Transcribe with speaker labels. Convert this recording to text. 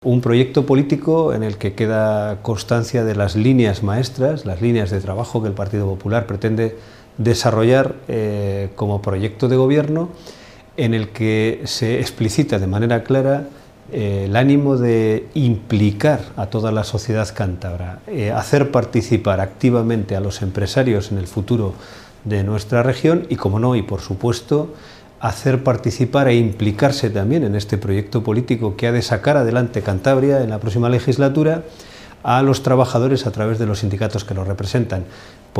Speaker 1: Un proyecto político en el que queda constancia de las líneas maestras, las líneas de trabajo que el Partido Popular pretende desarrollar como proyecto de gobierno, en el que se explicita de manera clara el ánimo de implicar a toda la sociedad cántabra, hacer participar activamente a los empresarios en el futuro de nuestra región y, como no, y por supuesto, hacer participar e implicarse también en este proyecto político que ha de sacar adelante Cantabria en la próxima legislatura a los trabajadores a través de los sindicatos que los representan.